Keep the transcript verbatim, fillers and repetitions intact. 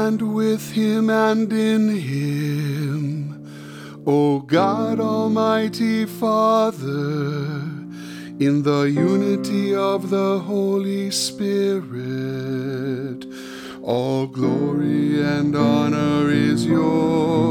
and with him and in him, O God, Almighty Father, in the unity of the Holy Spirit, all glory and honor is yours